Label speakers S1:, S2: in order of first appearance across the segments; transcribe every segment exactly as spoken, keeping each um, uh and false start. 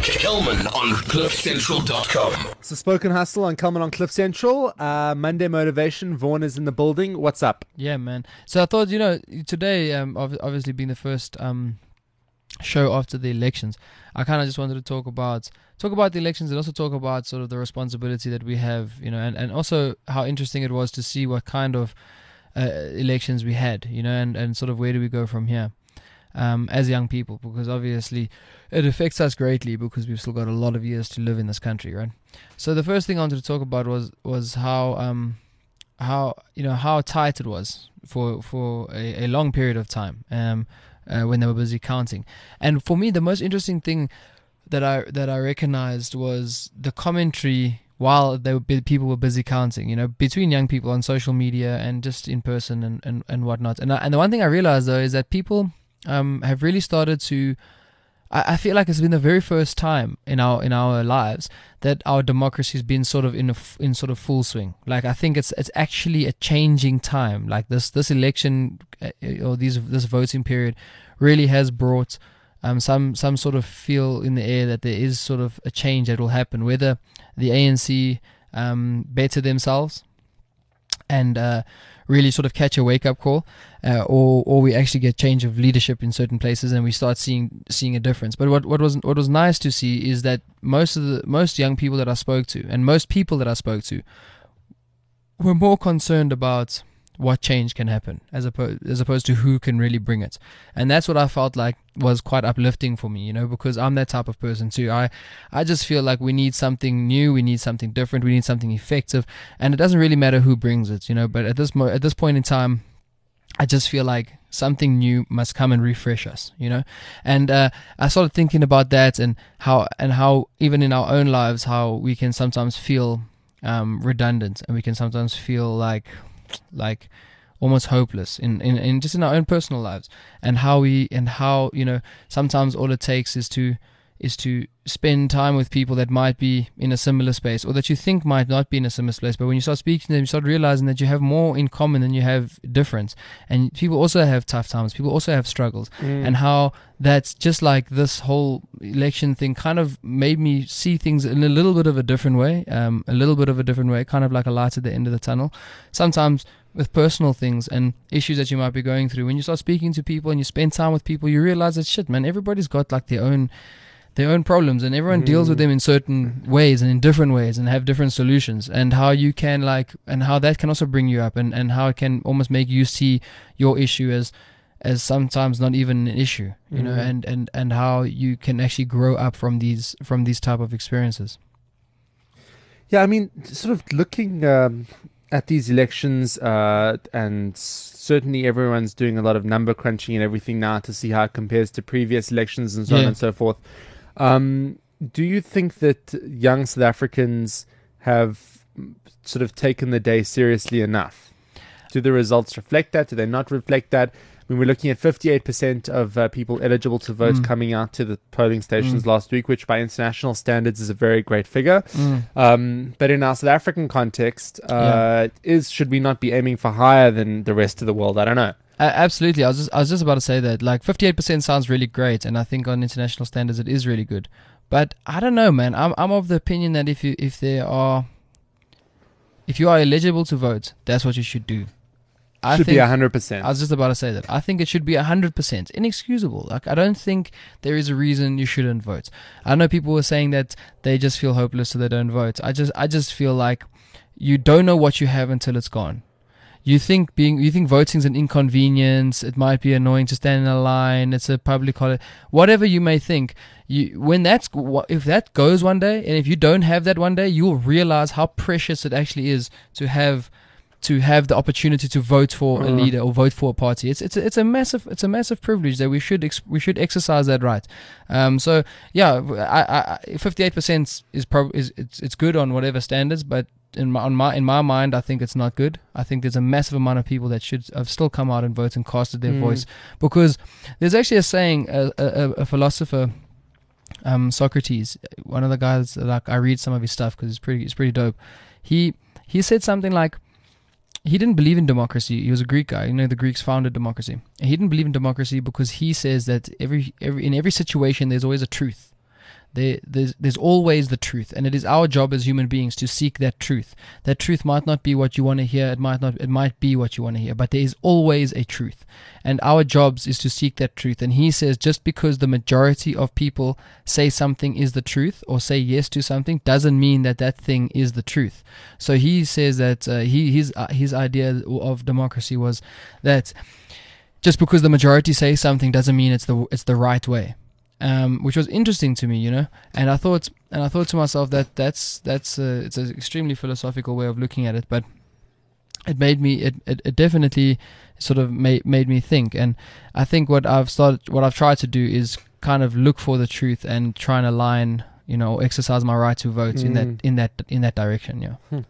S1: Kelman on cliff central dot com.
S2: It's the Spoken Hustle on Kelman on Cliff Central. Uh, Monday Motivation. Vaughan is in the building. What's up?
S3: Yeah, man. So I thought, you know, today, um, ob- obviously being the first um, show after the elections, I kind of just wanted to talk about talk about the elections and also talk about sort of the responsibility that we have, you know, and, and also how interesting it was to see what kind of uh, elections we had, you know, and, and sort of where do we go from here. Um, as young people, because obviously it affects us greatly because we've still got a lot of years to live in this country, right? So the first thing I wanted to talk about was was how um how you know how tight it was for for a, a long period of time um uh, when they were busy counting. And for me, the most interesting thing that I that I recognized was the commentary while they were people were busy counting, you know, between young people on social media and just in person and and, and whatnot. And I, and the one thing I realized though is that people Um, have really started to. I, I feel like it's been the very first time in our in our lives that our democracy has been sort of in a f- in sort of full swing. Like I think it's it's actually a changing time. Like this this election uh, or these this voting period really has brought um some some sort of feel in the air that there is sort of a change that will happen. Whether the A N C um better themselves and uh, really sort of catch a wake-up call, uh, or or we actually get change of leadership in certain places and we start seeing seeing a difference. But what what was what was nice to see is that most of the most young people that I spoke to and most people that I spoke to were more concerned about what change can happen as opposed as opposed to who can really bring it. And that's what I felt like was quite uplifting for me, you know, because I'm that type of person too. I I just feel like we need something new, we need something different, we need something effective, and it doesn't really matter who brings it, you know, but at this mo- at this point in time, I just feel like something new must come and refresh us, you know. And uh, I started thinking about that and how and how even in our own lives how we can sometimes feel um, redundant and we can sometimes feel like like almost hopeless in, in, in just in our own personal lives, and how we and how you know sometimes all it takes is to is to spend time with people that might be in a similar space or that you think might not be in a similar space, but when you start speaking to them you start realizing that you have more in common than you have difference, and people also have tough times, people also have struggles, mm. and how that's just like this whole election thing kind of made me see things in a little bit of a different way, um, a little bit of a different way, kind of like a light at the end of the tunnel. Sometimes with personal things and issues that you might be going through, when you start speaking to people and you spend time with people, you realize that shit, man, everybody's got like their own their own problems, and everyone mm. deals with them in certain ways and in different ways and have different solutions, and how you can like and how that can also bring you up, and, and how it can almost make you see your issue as as sometimes not even an issue, you mm. know, and, and, and how you can actually grow up from these from these type of experiences.
S2: Yeah, I mean, sort of looking um, at these elections, uh, and certainly everyone's doing a lot of number crunching and everything now to see how it compares to previous elections and so yeah. on and so forth. Um, do you think that young South Africans have sort of taken the day seriously enough? Do the results reflect that? Do they not reflect that? I mean, we're looking at fifty-eight percent of uh, people eligible to vote mm. coming out to the polling stations mm. last week, which by international standards is a very great figure. Mm. Um, but in our South African context, uh, yeah. is should we not be aiming for higher than the rest of the world? I don't know.
S3: Uh, absolutely. I was just I was just about to say that. Like fifty-eight percent sounds really great, and I think on international standards it is really good. But I don't know, man. I'm I'm of the opinion that if you if there are if you are eligible to vote, that's what you should do. I
S2: should
S3: think,
S2: be one hundred percent.
S3: I was just about to say that. I think it should be one hundred percent. Inexcusable. Like, I don't think there is a reason you shouldn't vote. I know people were saying that they just feel hopeless so they don't vote. I just I just feel like you don't know what you have until it's gone. You think being you think voting's an inconvenience, it might be annoying to stand in a line, it's a public holiday, whatever you may think. You when that's if that goes one day, and if you don't have that one day, you'll realize how precious it actually is to have to have the opportunity to vote for mm. a leader or vote for a party. It's it's a, it's a massive it's a massive privilege that we should ex- we should exercise that right. Um. So yeah, I, I fifty-eight percent is probably is it's it's good on whatever standards, but in my on my in my mind, I think it's not good. I think there's a massive amount of people that should have still come out and vote and casted their mm. voice, because there's actually a saying, a, a, a philosopher, um, Socrates, one of the guys that like I read some of his stuff because it's pretty it's pretty dope. He he said something like, he didn't believe in democracy. He was a Greek guy. You know, the Greeks founded democracy. And he didn't believe in democracy because he says that every every in every situation there's always a truth. There, there's, there's always the truth, and it is our job as human beings to seek that truth. That truth might not be what you want to hear. It might not. It might be what you want to hear, but there is always a truth, and our jobs is to seek that truth. And he says, just because the majority of people say something is the truth or say yes to something, doesn't mean that that thing is the truth. So he says that uh, he his uh, his idea of democracy was that just because the majority say something doesn't mean it's the it's the right way. Um, which was interesting to me, you know, and I thought, and I thought to myself that that's that's a, it's an extremely philosophical way of looking at it, but it made me, it, it, it definitely sort of made made me think, and I think what I've started, what I've tried to do is kind of look for the truth and try and align, you know, exercise my right to vote mm. in that in that in that direction. Yeah,
S2: hmm.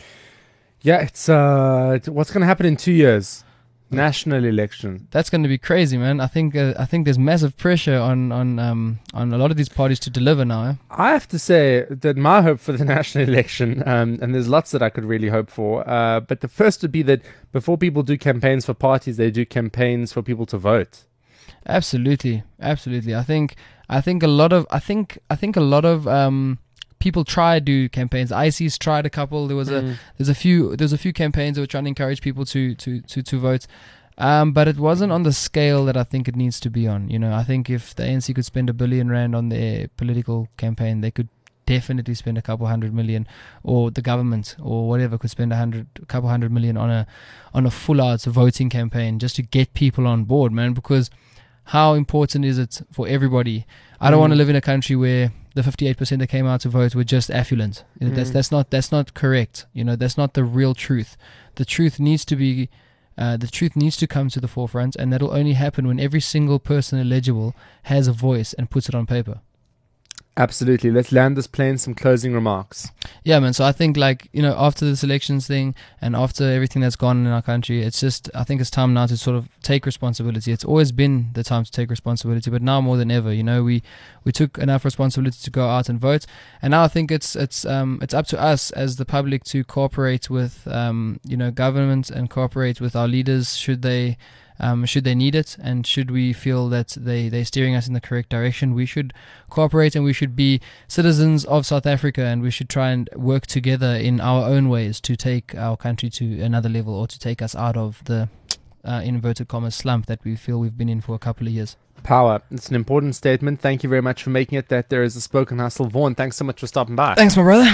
S2: yeah, it's uh, what's going to happen in two years. National election.
S3: That's going to be crazy, man. I think uh, I think there's massive pressure on on um on a lot of these parties to deliver now. Eh?
S2: I have to say that my hope for the national election, um, and there's lots that I could really hope for, uh, but the first would be that before people do campaigns for parties, they do campaigns for people to vote.
S3: Absolutely, absolutely. I think I think a lot of I think I think a lot of um. people try to do campaigns. I C E's tried a couple. There was mm. a there's a few there's a few campaigns that were trying to encourage people to to to, to vote, um, but it wasn't on the scale that I think it needs to be on. You know, I think if the A N C could spend a billion rand on their political campaign, they could definitely spend a couple hundred million, or the government or whatever could spend a hundred a couple hundred million on a on a full out voting campaign just to get people on board, man. Because how important is it for everybody? I don't mm. want to live in a country where the fifty-eight percent that came out to vote were just affluent. You know, mm. That's that's not that's not correct. You know, that's not the real truth. The truth needs to be, uh, the truth needs to come to the forefront, and that'll only happen when every single person eligible has a voice and puts it on paper.
S2: Absolutely. Let's land this plane. Some closing remarks.
S3: Yeah, man. So I think, like, you know, after this elections thing and after everything that's gone on in our country, it's just, I think it's time now to sort of take responsibility. It's always been the time to take responsibility, but now more than ever, you know, we, we took enough responsibility to go out and vote. And now I think it's, it's, um, it's up to us as the public to cooperate with, um, you know, government and cooperate with our leaders should they, Um, should they need it, and should we feel that they, they're steering us in the correct direction, we should cooperate, and we should be citizens of South Africa, and we should try and work together in our own ways to take our country to another level, or to take us out of the uh, inverted commas slump that we feel we've been in for a couple of years.
S2: Power. It's an important statement. Thank you very much for making it that there is a spoken hustle. Vaughan, thanks so much for stopping by.
S3: Thanks, my brother.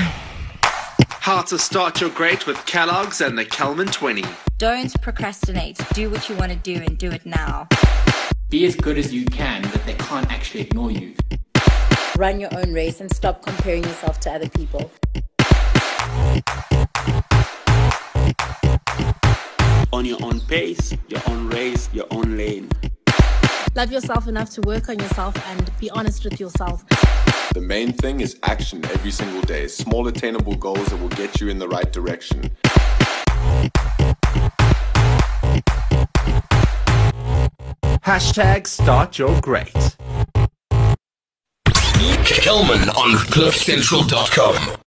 S1: How to start your great with Kellogg's and the Kelman twenty.
S4: Don't procrastinate. Do what you want to do and do it now.
S5: Be as good as you can, that they can't actually ignore you.
S4: Run your own race and stop comparing yourself to other people.
S6: On your own pace, your own race, your own lane.
S7: Love yourself enough to work on yourself and be honest with yourself.
S8: The main thing is action every single day. Small attainable goals that will get you in the right direction.
S1: Hashtag start your great. Kelman on cliff central dot com.